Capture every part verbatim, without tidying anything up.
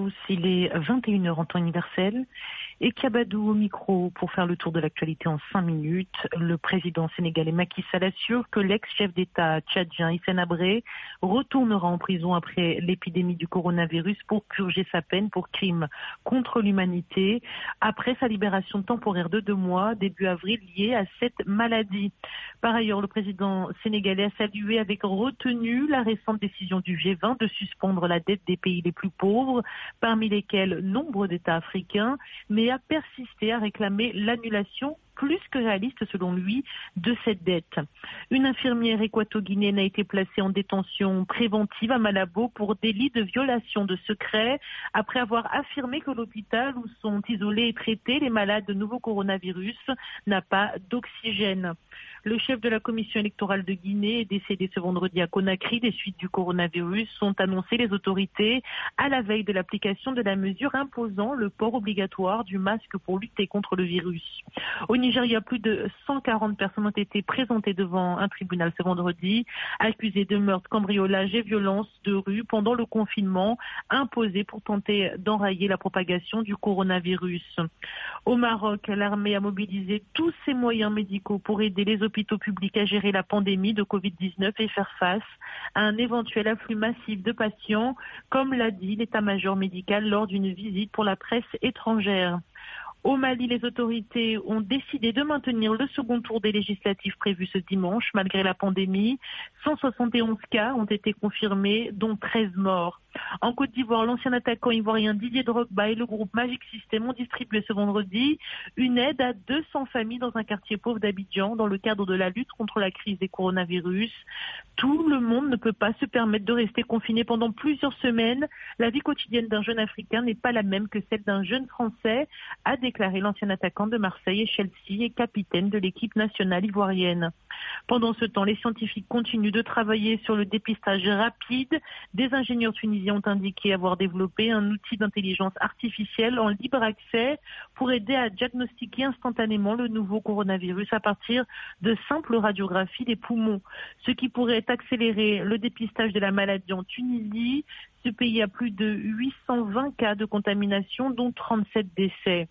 tous, il est vingt et une heures en temps universel et Kabadou au micro pour faire le tour de l'actualité en cinq minutes. Le président sénégalais Macky Sall assure que l'ex-chef d'État tchadien Hissène Habré retournera en prison après l'épidémie du coronavirus pour purger sa peine pour crime contre l'humanité après sa libération temporaire de deux mois début avril liée à cette maladie. Par ailleurs, le président sénégalais a salué avec retenue la récente décision du G vingt de suspendre la dette des pays les plus pauvres, parmi lesquels nombre d'États africains, mais a persisté à réclamer l'annulation plus que réaliste selon lui de cette dette. Une infirmière équato-guinéenne a été placée en détention préventive à Malabo pour délit de violation de secret après avoir affirmé que l'hôpital où sont isolés et traités les malades de nouveau coronavirus n'a pas d'oxygène. Le chef de la commission électorale de Guinée est décédé ce vendredi à Conakry. Des suites du coronavirus sont annoncées les autorités à la veille de l'application de la mesure imposant le port obligatoire du masque pour lutter contre le virus. Au Nigeria, plus de cent quarante personnes ont été présentées devant un tribunal ce vendredi, accusées de meurtre, cambriolage et violence de rue pendant le confinement imposé pour tenter d'enrayer la propagation du coronavirus. Au Maroc, l'armée a mobilisé tous ses moyens médicaux pour aider les hôpitaux publics à gérer la pandémie de covid dix-neuf et faire face à un éventuel afflux massif de patients, comme l'a dit l'état-major médical lors d'une visite pour la presse étrangère. Au Mali, les autorités ont décidé de maintenir le second tour des législatives prévu ce dimanche, malgré la pandémie. cent soixante et onze cas ont été confirmés, dont treize morts. En Côte d'Ivoire, l'ancien attaquant ivoirien Didier Drogba et le groupe Magic System ont distribué ce vendredi une aide à deux cents familles dans un quartier pauvre d'Abidjan dans le cadre de la lutte contre la crise des coronavirus. Tout le monde ne peut pas se permettre de rester confiné pendant plusieurs semaines. La vie quotidienne d'un jeune Africain n'est pas la même que celle d'un jeune Français, a déclaré l'ancien attaquant de Marseille et Chelsea et capitaine de l'équipe nationale ivoirienne. Pendant ce temps, les scientifiques continuent de travailler sur le dépistage rapide. Des ingénieurs tunisiens ont indiqué avoir développé un outil d'intelligence artificielle en libre accès pour aider à diagnostiquer instantanément le nouveau coronavirus à partir de simples radiographies des poumons, ce qui pourrait accélérer le dépistage de la maladie en Tunisie. Ce pays a plus de huit cent vingt cas de contamination, dont trente-sept décès.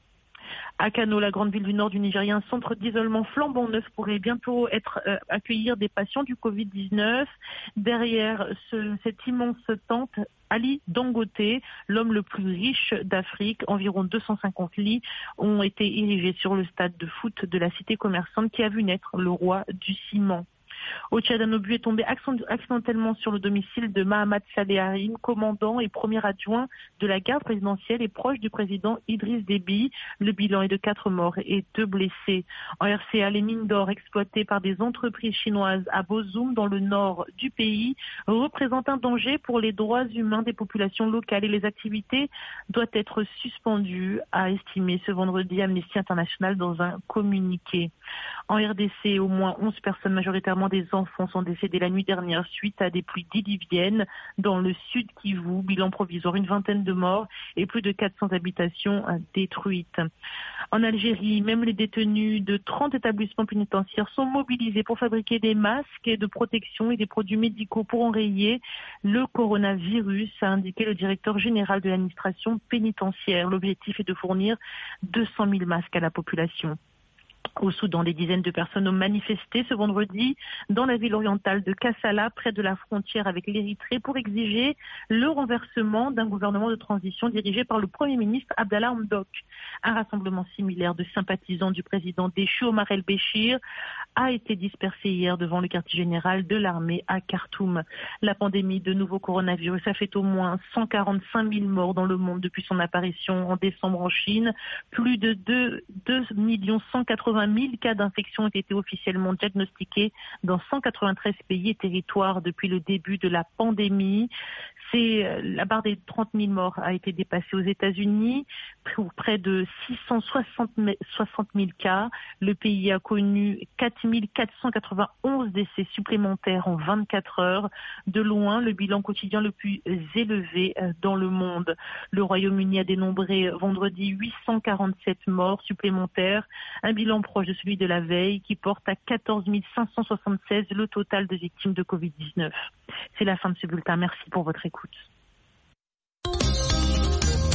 À Kano, la grande ville du nord du Nigeria, un centre d'isolement flambant neuf pourrait bientôt être euh, accueillir des patients du covid dix-neuf. Derrière ce, cette immense tente, Ali Dangote, l'homme le plus riche d'Afrique, environ deux cent cinquante lits ont été érigés sur le stade de foot de la cité commerçante qui a vu naître le roi du ciment. Au Tchad, un obus est tombé accidentellement sur le domicile de Mahamat Saleh Harim, commandant et premier adjoint de la garde présidentielle et proche du président Idriss Déby. Le bilan est de quatre morts et deux blessés. En R C A, les mines d'or exploitées par des entreprises chinoises à Bozoum, dans le nord du pays, représentent un danger pour les droits humains des populations locales et les activités doivent être suspendues, a estimé ce vendredi Amnesty International dans un communiqué. En R D C, au moins onze personnes, majoritairement des enfants, sont décédées la nuit dernière suite à des pluies diluviennes dans le sud Kivu. Bilan provisoire, une vingtaine de morts et plus de quatre cents habitations détruites. En Algérie, même les détenus de trente établissements pénitentiaires sont mobilisés pour fabriquer des masques de protection et des produits médicaux pour enrayer le coronavirus, a indiqué le directeur général de l'administration pénitentiaire. L'objectif est de fournir deux cent mille masques à la population. Au Soudan, des dizaines de personnes ont manifesté ce vendredi dans la ville orientale de Kassala, près de la frontière avec l'Érythrée, pour exiger le renversement d'un gouvernement de transition dirigé par le Premier ministre Abdallah Hamdok. Un rassemblement similaire de sympathisants du président déchu Omar el-Béchir a été dispersé hier devant le quartier général de l'armée à Khartoum. La pandémie de nouveau coronavirus a fait au moins cent quarante-cinq mille morts dans le monde depuis son apparition en décembre en Chine. Plus de deux millions cent quatre-vingt mille cas d'infection ont été officiellement diagnostiqués dans cent quatre-vingt-treize pays et territoires depuis le début de la pandémie. C'est, la barre des trente mille morts a été dépassée aux États-Unis pour près de six cent soixante mille cas. Le pays a connu quatre mille quatre cent quatre-vingt-onze décès supplémentaires en vingt-quatre heures. De loin, le bilan quotidien le plus élevé dans le monde. Le Royaume-Uni a dénombré vendredi huit cent quarante-sept morts supplémentaires, un bilan proche de celui de la veille qui porte à quatorze mille cinq cent soixante-seize le total de victimes de covid dix-neuf. C'est la fin de ce bulletin. Merci pour votre écoute.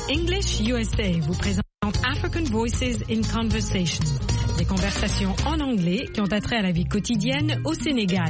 English U S A vous présente African Voices in Conversation, des conversations en anglais qui ont attrait à la vie quotidienne au Sénégal.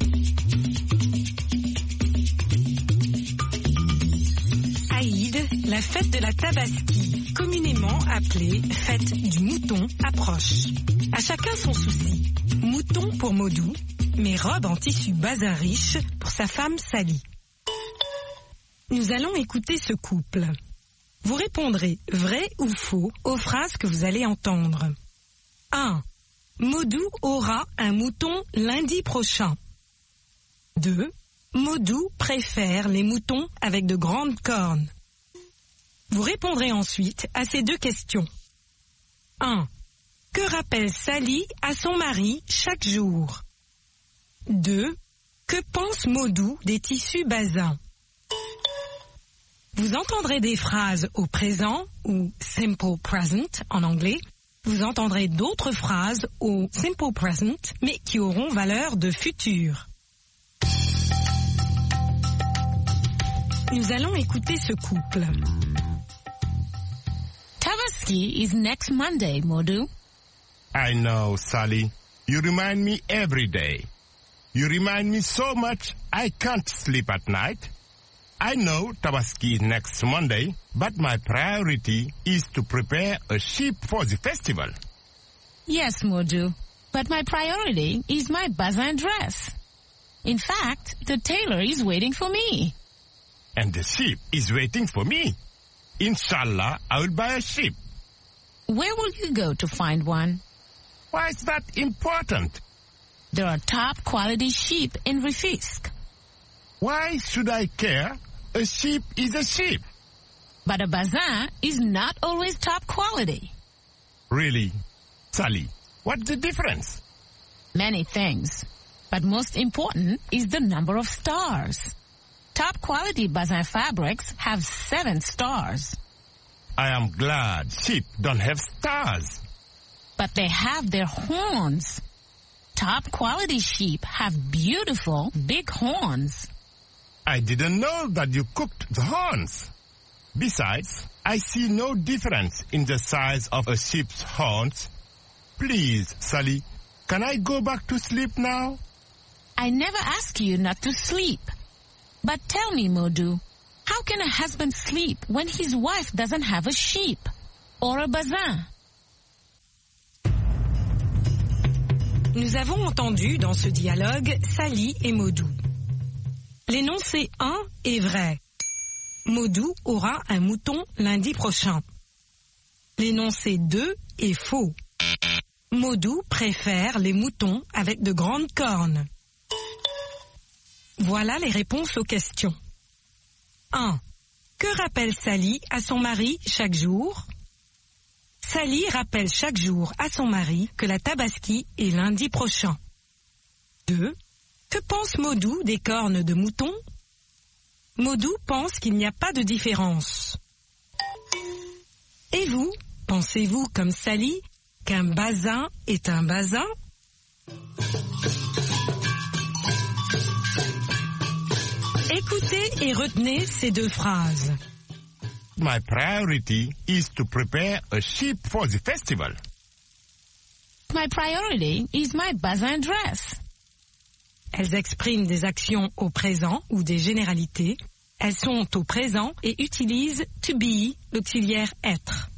Aïd, la fête de la Tabaski, communément appelée fête du mouton, approche. À chacun son souci. Mouton pour Modou, mais robe en tissu bazin riche pour sa femme Sally. Nous allons écouter ce couple. Vous répondrez vrai ou faux aux phrases que vous allez entendre. un. Modou aura un mouton lundi prochain. deux. Modou préfère les moutons avec de grandes cornes. Vous répondrez ensuite à ces deux questions. un. Que rappelle Sally à son mari chaque jour? deux. Que pense Modou des tissus bazins? Vous entendrez des phrases au présent ou simple present en anglais. Vous entendrez d'autres phrases au simple present mais qui auront valeur de futur. Nous allons écouter ce couple. Tabaski is next Monday, Modou. I know, Sally. You remind me every day. You remind me so much I can't sleep at night. I know Tabaski is next Monday, but my priority is to prepare a sheep for the festival. Yes, Modou, but my priority is my bazin dress. In fact, the tailor is waiting for me. And the sheep is waiting for me. Inshallah, I will buy a sheep. Where will you go to find one? Why is that important? There are top quality sheep in Rufisque. Why should I care? A sheep is a sheep. But a bazin is not always top quality. Really? Sally, what's the difference? Many things. But most important is the number of stars. Top quality bazin fabrics have seven stars. I am glad sheep don't have stars. But they have their horns. Top quality sheep have beautiful big horns. I didn't know that you cooked the horns. Besides, I see no difference in the size of a sheep's horns. Please, Sally, can I go back to sleep now? I never ask you not to sleep. But tell me, Modou, how can a husband sleep when his wife doesn't have a sheep or a bazin? Nous avons entendu dans ce dialogue Sally et Modou. L'énoncé un est vrai. Modou aura un mouton lundi prochain. L'énoncé deux est faux. Modou préfère les moutons avec de grandes cornes. Voilà les réponses aux questions. un. Que rappelle Sally à son mari chaque jour? Sally rappelle chaque jour à son mari que la Tabaski est lundi prochain. deux. Que pense Modou des cornes de mouton? Modou pense qu'il n'y a pas de différence. Et vous, pensez-vous comme Sally qu'un bazin est un bazin? Écoutez et retenez ces deux phrases. My priority is to prepare a sheep for the festival. My priority is my bazin dress. Elles expriment des actions au présent ou des généralités. Elles sont au présent et utilisent to be, l'auxiliaire être.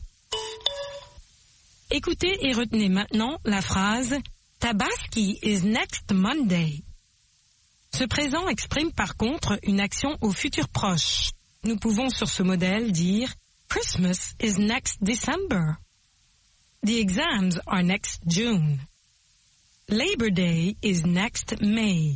Écoutez et retenez maintenant la phrase Tabaski is next Monday. Ce présent exprime par contre une action au futur proche. Nous pouvons sur ce modèle dire Christmas is next December. The exams are next June. Labor Day is next May.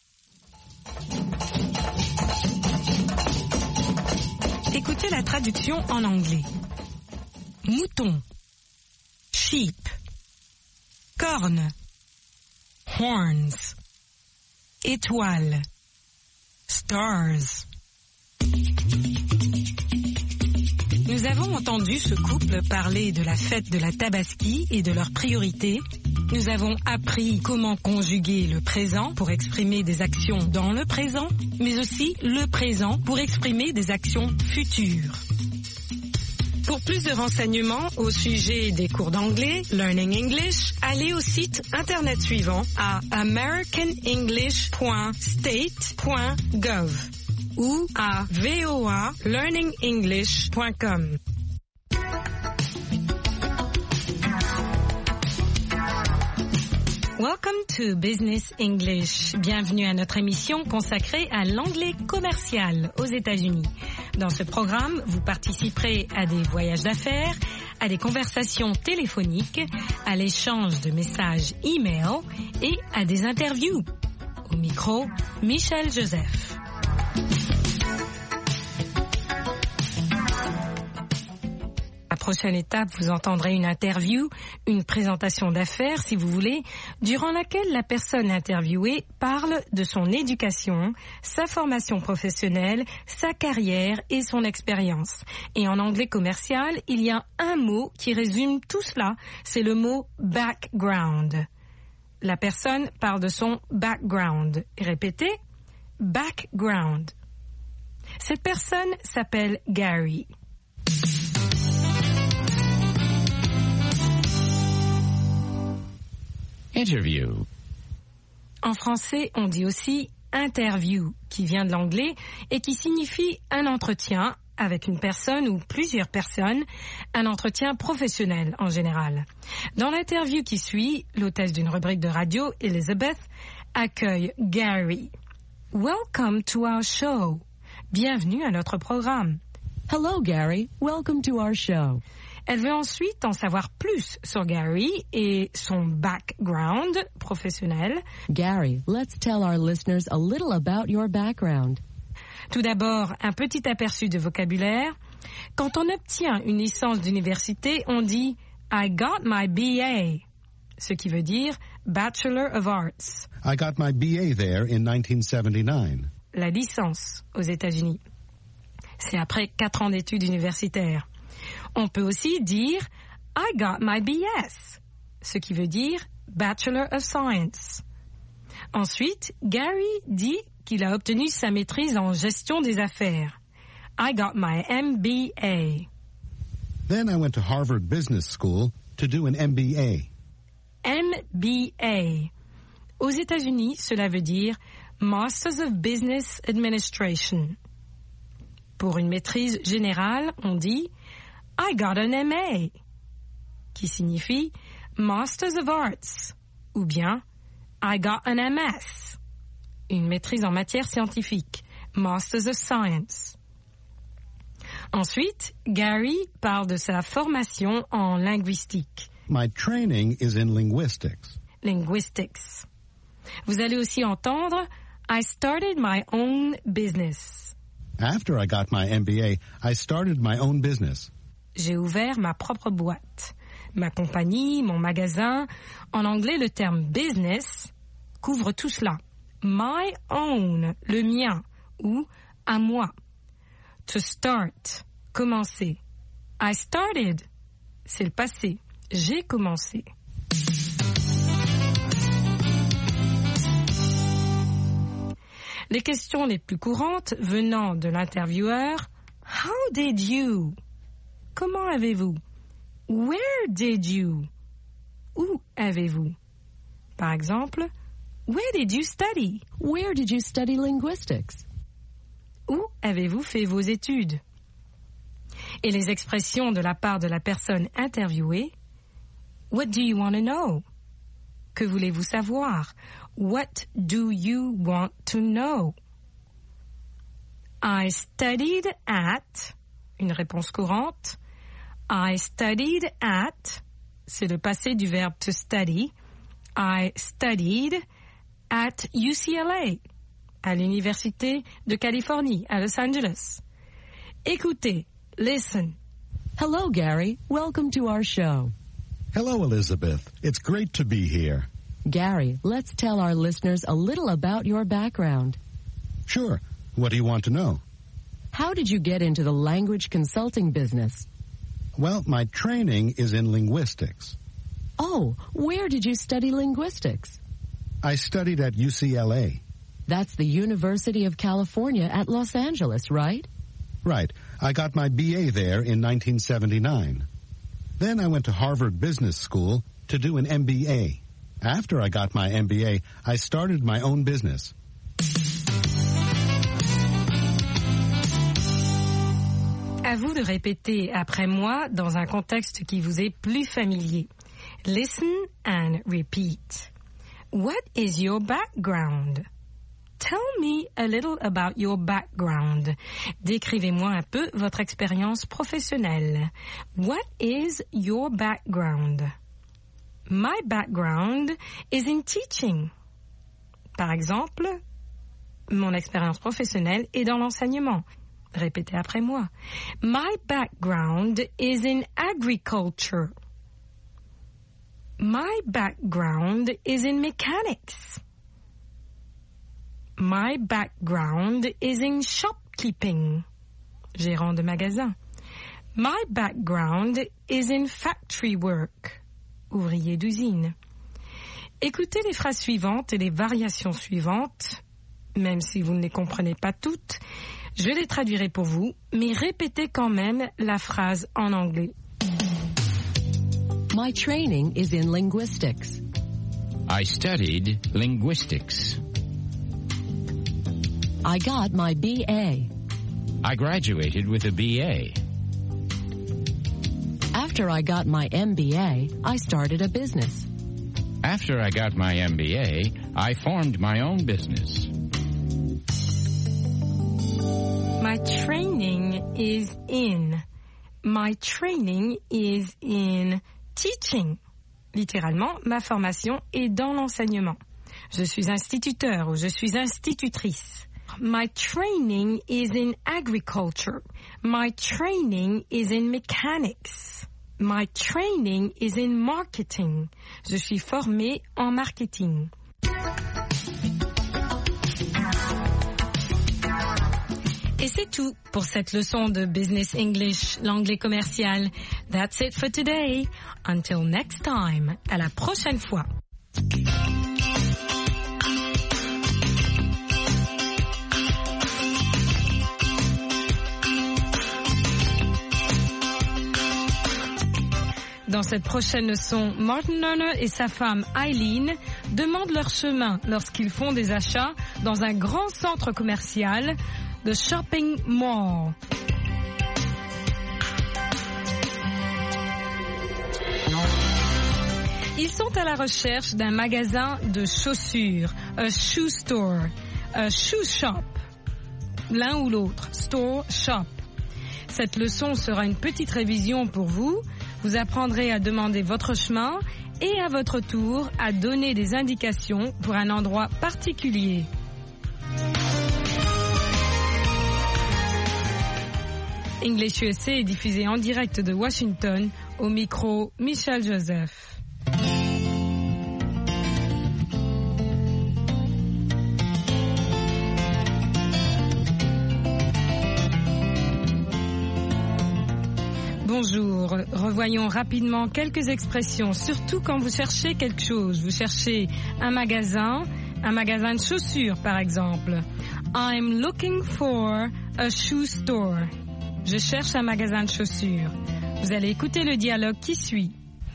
Écoutez la traduction en anglais. Mouton, sheep, corne, horns, étoile, stars. Nous avons entendu ce couple parler de la fête de la Tabaski et de leurs priorités. Nous avons appris comment conjuguer le présent pour exprimer des actions dans le présent, mais aussi le présent pour exprimer des actions futures. Pour plus de renseignements au sujet des cours d'anglais, Learning English, allez au site internet suivant à american english point state point gov ou à v o a learning english point com. Welcome to Business English. Bienvenue à notre émission consacrée à l'anglais commercial aux États-Unis. Dans ce programme, vous participerez à des voyages d'affaires, à des conversations téléphoniques, à l'échange de messages e-mail et à des interviews. Au micro, Michel Joseph. La prochaine étape, vous entendrez une interview, une présentation d'affaires, si vous voulez, durant laquelle la personne interviewée parle de son éducation, sa formation professionnelle, sa carrière et son expérience. Et en anglais commercial, il y a un mot qui résume tout cela, c'est le mot background. La personne parle de son background. Répétez, background. Cette personne s'appelle Gary. Interview. En français, on dit aussi interview, qui vient de l'anglais et qui signifie un entretien avec une personne ou plusieurs personnes, un entretien professionnel en général. Dans l'interview qui suit, l'hôtesse d'une rubrique de radio, Elizabeth, accueille Gary. Welcome to our show. Bienvenue à notre programme. Hello, Gary. Welcome to our show. Elle veut ensuite en savoir plus sur Gary et son background professionnel. Gary, let's tell our listeners a little about your background. Tout d'abord, un petit aperçu de vocabulaire. Quand on obtient une licence d'université, on dit « I got my B A », ce qui veut dire « Bachelor of Arts ». I got my B A there in nineteen seventy-nine. La licence aux États-Unis. C'est après quatre ans d'études universitaires. On peut aussi dire « I got my B S », ce qui veut dire « Bachelor of Science ». Ensuite, Gary dit qu'il a obtenu sa maîtrise en gestion des affaires. « I got my M B A ». Then I went to Harvard Business School to do an M B A. M B A. Aux États-Unis, cela veut dire « Masters of Business Administration ». Pour une maîtrise générale, on dit « I got an M A », qui signifie « Masters of Arts » ou bien « I got an M S », une maîtrise en matière scientifique, « Masters of Science ». Ensuite, Gary parle de sa formation en linguistique. My training is in linguistics. Linguistics. Vous allez aussi entendre « I started my own business ». After I got my M B A, I started my own business. J'ai ouvert ma propre boîte, ma compagnie, mon magasin. En anglais, le terme business couvre tout cela. My own, le mien, ou à moi. To start, commencer. I started, c'est le passé. J'ai commencé. Les questions les plus courantes venant de l'intervieweur, How did you? Comment avez-vous? Where did you? Où avez-vous? Par exemple, Where did you study? Where did you study linguistics? Où avez-vous fait vos études? Et les expressions de la part de la personne interviewée, What do you want to know? Que voulez-vous savoir? What do you want to know? I studied at, une réponse courante. I studied at, c'est le passé du verbe to study. I studied at U C L A, à l'Université de Californie, à Los Angeles. Écoutez, listen. Hello, Gary. Welcome to our show. Hello, Elizabeth. It's great to be here. Gary, let's tell our listeners a little about your background. Sure. What do you want to know? How did you get into the language consulting business? Well, my training is in linguistics. Oh, where did you study linguistics? I studied at U C L A. That's the University of California at Los Angeles, right? Right. I got my B A there in nineteen seventy-nine. Then I went to Harvard Business School to do an M B A. After I got my M B A, I started my own business. À vous de répéter après moi dans un contexte qui vous est plus familier. Listen and repeat. What is your background? Tell me a little about your background. Décrivez-moi un peu votre expérience professionnelle. What is your background? My background is in teaching. Par exemple, mon expérience professionnelle est dans l'enseignement. Répétez après moi. My background is in agriculture. My background is in mechanics. My background is in shopkeeping. Gérant de magasin. My background is in factory work. Ouvrier d'usine. Écoutez les phrases suivantes et les variations suivantes, même si vous ne les comprenez pas toutes. Je les traduirai pour vous, mais répétez quand même la phrase en anglais. My training is in linguistics. I studied linguistics. I got my B A. I graduated with a B A. After I got my M B A, I started a business. After I got my M B A, I formed my own business. My training is in. My training is in teaching. Littéralement, ma formation est dans l'enseignement. Je suis instituteur ou je suis institutrice. My training is in agriculture. My training is in mechanics. My training is in marketing. Je suis formée en marketing. Et c'est tout pour cette leçon de Business English, l'anglais commercial. That's it for today. Until next time. À la prochaine fois. Dans cette prochaine leçon, Martin Lerner et sa femme Eileen demandent leur chemin lorsqu'ils font des achats dans un grand centre commercial, the shopping mall. Ils sont à la recherche d'un magasin de chaussures, a shoe store, a shoe shop, l'un ou l'autre, store, shop. Cette leçon sera une petite révision pour vous. Vous apprendrez à demander votre chemin et à votre tour à donner des indications pour un endroit particulier. English U S A est diffusé en direct de Washington, au micro Michel Joseph. Bonjour, revoyons rapidement quelques expressions, surtout quand vous cherchez quelque chose. Vous cherchez un magasin, un magasin de chaussures par exemple. I'm looking for a shoe store. Je cherche un magasin de chaussures. Vous allez écouter le dialogue qui suit.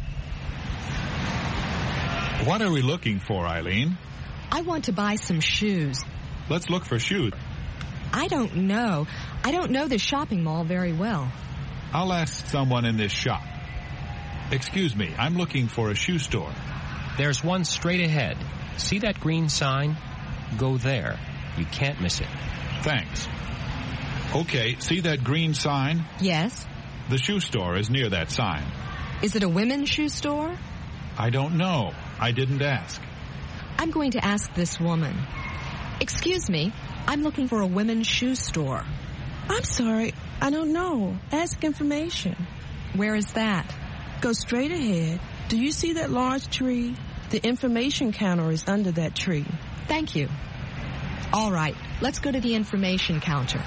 What are we looking for, Eileen? I want to buy some shoes. Let's look for shoes. I don't know. I don't know the shopping mall very well. I'll ask someone in this shop. Excuse me, I'm looking for a shoe store. There's one straight ahead. See that green sign? Go there. You can't miss it. Thanks. Okay, see that green sign? Yes. The shoe store is near that sign. Is it a women's shoe store? I don't know. I didn't ask. I'm going to ask this woman. Excuse me, I'm looking for a women's shoe store. I'm sorry, I don't know. Ask information. Where is that? Go straight ahead. Do you see that large tree? The information counter is under that tree. Thank you. All right, let's go to the information counter.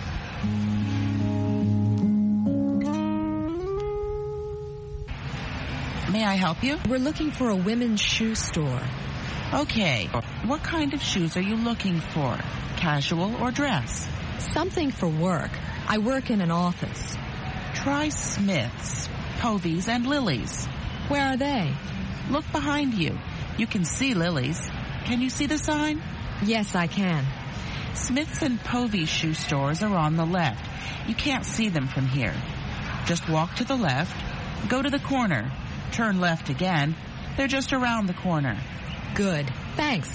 May I help you? We're looking for a women's shoe store. Okay. What kind of shoes are you looking for? Casual or dress? Something for work. I work in an office. Try Smith's, Povey's, and Lily's. Where are they? Look behind you. You can see Lily's. Can you see the sign? Yes, I can. Smith's and Povey's shoe stores are on the left. You can't see them from here. Just walk to the left, go to the corner, turn left again. They're just around the corner. Good. Thanks.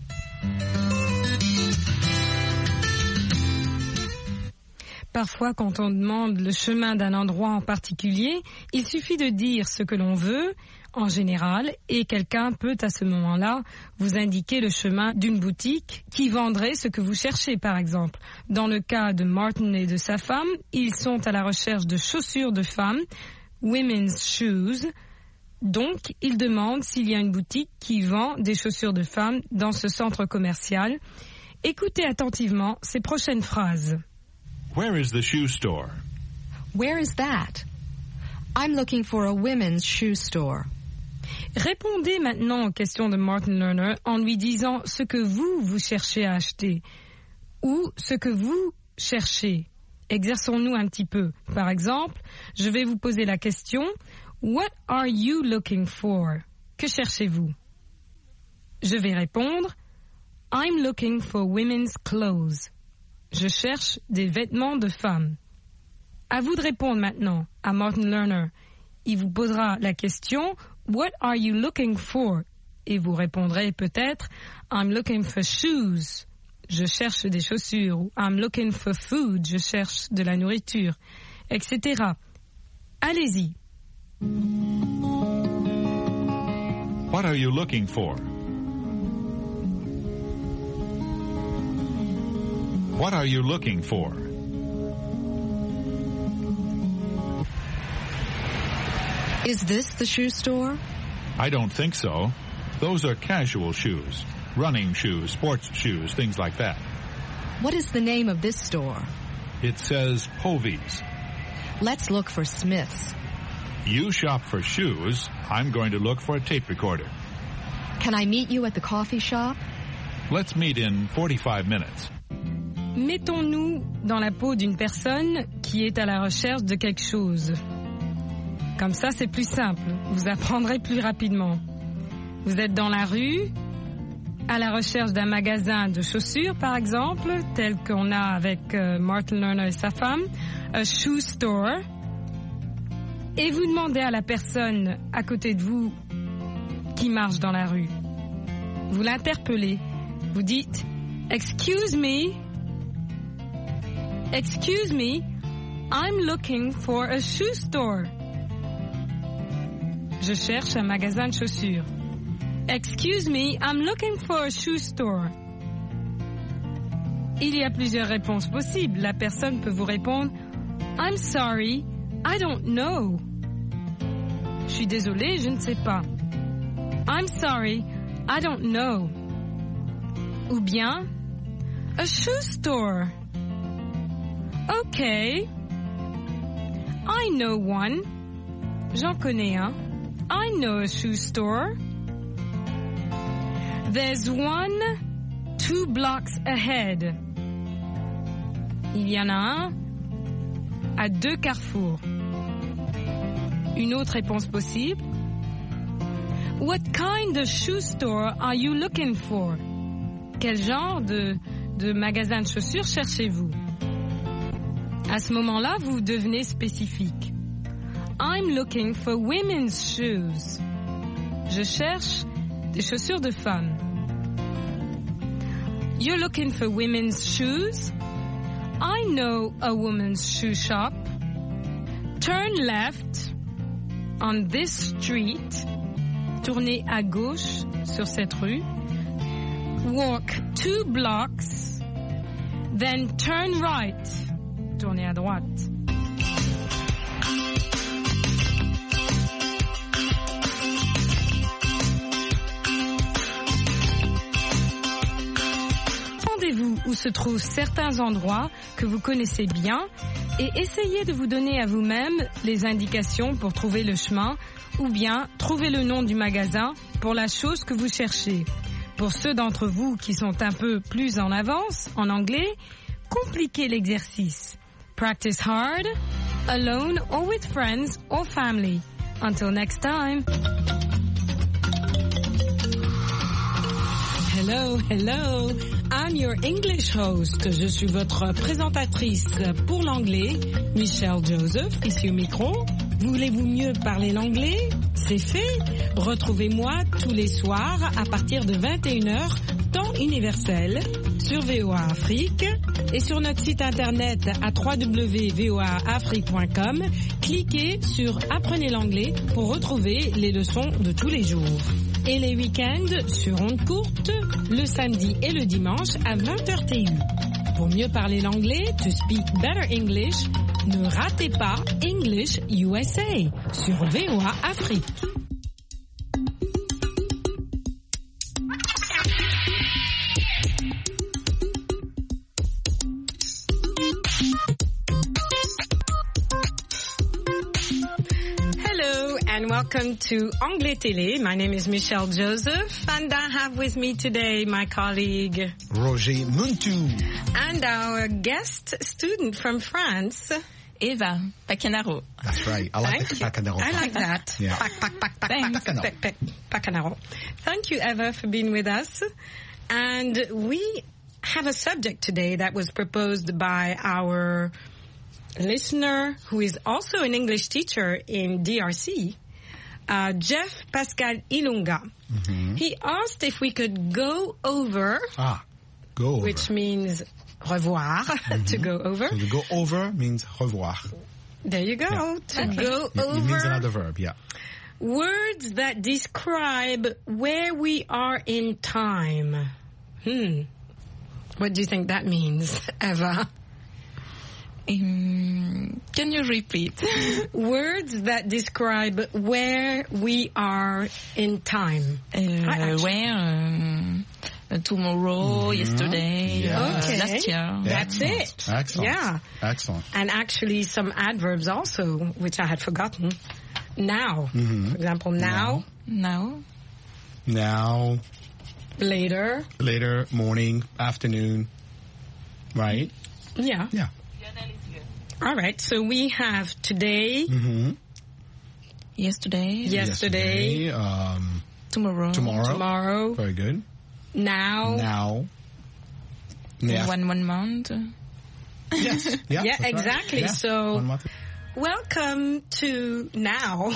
Parfois, quand on demande le chemin d'un endroit en particulier, il suffit de dire ce que l'on veut, en général, et quelqu'un peut à ce moment-là vous indiquer le chemin d'une boutique qui vendrait ce que vous cherchez, par exemple. Dans le cas de Martin et de sa femme, ils sont à la recherche de chaussures de femmes, women's shoes. Donc, ils demandent s'il y a une boutique qui vend des chaussures de femmes dans ce centre commercial. Écoutez attentivement ces prochaines phrases. Where is the shoe store? Where is that? I'm looking for a women's shoe store. Répondez maintenant aux questions de Martin Lerner en lui disant ce que vous, vous cherchez à acheter ou ce que vous cherchez. Exerçons-nous un petit peu. Par exemple, je vais vous poser la question « What are you looking for ?» Que cherchez-vous? Je vais répondre « I'm looking for women's clothes » Je cherche des vêtements de femmes. À vous de répondre maintenant à Martin Lerner. Il vous posera la question « What are you looking for ?» Et vous répondrez peut-être « I'm looking for shoes » Je cherche des chaussures. Ou « I'm looking for food » Je cherche de la nourriture, et cetera. Allez-y. What are you looking for? What are you looking for? Is this the shoe store? I don't think so. Those are casual shoes. Running shoes, sports shoes, things like that. What is the name of this store? It says Povey's. Let's look for Smith's. You shop for shoes. I'm going to look for a tape recorder. Can I meet you at the coffee shop? Let's meet in forty-five minutes. Mettons-nous dans la peau d'une personne qui est à la recherche de quelque chose. Comme ça, c'est plus simple. Vous apprendrez plus rapidement. Vous êtes dans la rue, à la recherche d'un magasin de chaussures, par exemple, tel qu'on a avec euh, Martin Lerner et sa femme, a shoe store, et vous demandez à la personne à côté de vous qui marche dans la rue. Vous l'interpellez. Vous dites « Excuse me ». Excuse me, I'm looking for a shoe store. Je cherche un magasin de chaussures. Excuse me, I'm looking for a shoe store. Il y a plusieurs réponses possibles. La personne peut vous répondre I'm sorry, I don't know. Je suis désolé, je ne sais pas. I'm sorry, I don't know. Ou bien a shoe store. Okay. I know one. J'en connais un. I know a shoe store. There's one two blocks ahead. Il y en a un à deux carrefours. Une autre réponse possible. What kind of shoe store are you looking for? Quel genre de, de magasin de chaussures cherchez-vous? À ce moment-là, vous devenez spécifique. I'm looking for women's shoes. Je cherche des chaussures de femmes. You're looking for women's shoes? I know a woman's shoe shop. Turn left on this street. Tournez à gauche sur cette rue. Walk two blocks. Then turn right. Tournez à droite. Demandez-vous où se trouvent certains endroits que vous connaissez bien et essayez de vous donner à vous-même les indications pour trouver le chemin ou bien trouver le nom du magasin pour la chose que vous cherchez. Pour ceux d'entre vous qui sont un peu plus en avance en anglais, compliquez l'exercice. Practice hard, alone or with friends or family. Until next time. Hello, hello. I'm your English host. Je suis votre présentatrice pour l'anglais, Michelle Joseph, ici au micro. Voulez-vous mieux parler l'anglais? C'est fait. Retrouvez-moi tous les soirs à partir de vingt et une heures, temps universel, sur V O A Afrique et sur notre site internet à w w w point v o a afrique point com. Cliquez sur Apprenez l'anglais pour retrouver les leçons de tous les jours. Et les week-ends sur ondes courtes, le samedi et le dimanche à vingt heures T U. Pour mieux parler l'anglais, to speak better English, ne ratez pas English U S A sur V O A Afrique. And welcome to Anglais Télé. My name is Michelle Joseph, and I have with me today my colleague Roger Muntu, and our guest student from France, Eva Pacanaro. That's right. I like Thank the Pacanaro. I like that. Yeah. Pac, pac, pac, pac, pac, pac, pac, Pacanaro. Thank you, Eva, for being with us. And we have a subject today that was proposed by our listener, who is also an English teacher in D R C, uh, Jeff Pascal Ilunga. Mm-hmm. He asked if we could go over, ah, go over. which means revoir, mm-hmm. to go over. So to go over means revoir. There you go. Yeah. To Okay. go It, over. it means another verb, yeah. Words that describe where we are in time. Hmm. What do you think that means, Eva? Um, can you repeat? Words that describe where we are in time. Uh, where? Um, uh, tomorrow, Mm-hmm. yesterday, Yeah. uh, Okay. last year. That's Excellent. it. Excellent. Yeah. Excellent. And actually some adverbs also, which I had forgotten. Now. Mm-hmm. For example, now. Now. Now, Later. later, morning, afternoon, right? Yeah. Yeah. All right. So we have today, Mm-hmm. Yesterday. yesterday, um, Tomorrow. tomorrow. tomorrow, Very good. now. Now. Yeah. One one month. Yes. Yeah, Yeah, that's right. exactly. Yeah. So One month. welcome to now.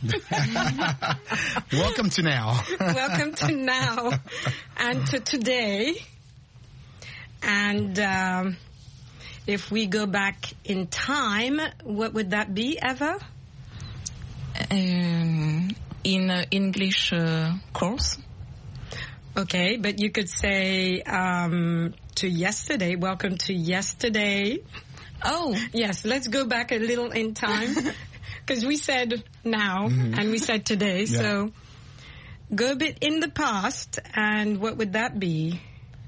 Welcome to now. Welcome to now and to today. And um, if we go back in time, what would that be, Eva? Um, in uh, English uh, course. Okay, but you could say um, to yesterday. Welcome to yesterday. Oh. Yes, let's go back a little in time. Because we said now Mm-hmm. and we said today. Yeah. So go a bit in the past, and what would that be?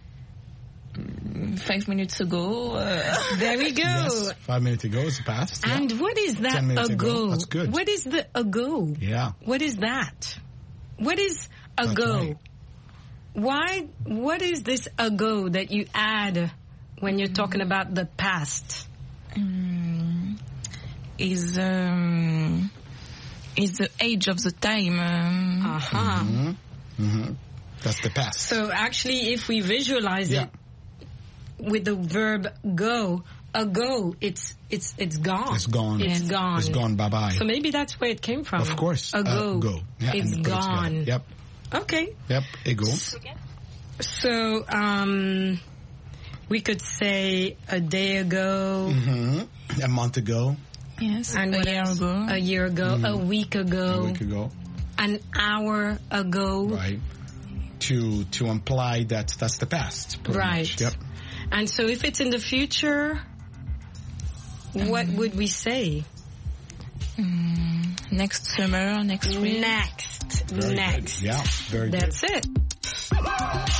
Five minutes ago. Uh, There we go. Yes. Five minutes ago is the past. Yeah. And what is that Ten minutes ago? ago. That's good. What is the ago? Yeah. What is that? What is That's ago? right. Why? What is this ago that you add when you're talking about the past? um, is um, is the age of the time. Um, Uh-huh. Mm-hmm. Mm-hmm. That's the past. So actually, if we visualize Yeah. it with the verb go, ago, it's it's it's gone. It's gone. It's gone. It's gone. Bye bye. So maybe that's where it came from. Of course. Ago. Uh, go. Yeah, It's and put it together. gone. Yep. Okay. Yep. Ego. So um, we could say a day ago. Mm-hmm. A month ago. yes. And a what year else? ago. A year ago. Mm. A week ago. A week ago. An hour ago. Right. To to imply that that's the past. pretty Right. much. Yep. And so if it's in the future, what would we say? Um, next summer, next spring. Next. Very Next. good. Yeah. Very That's good. it.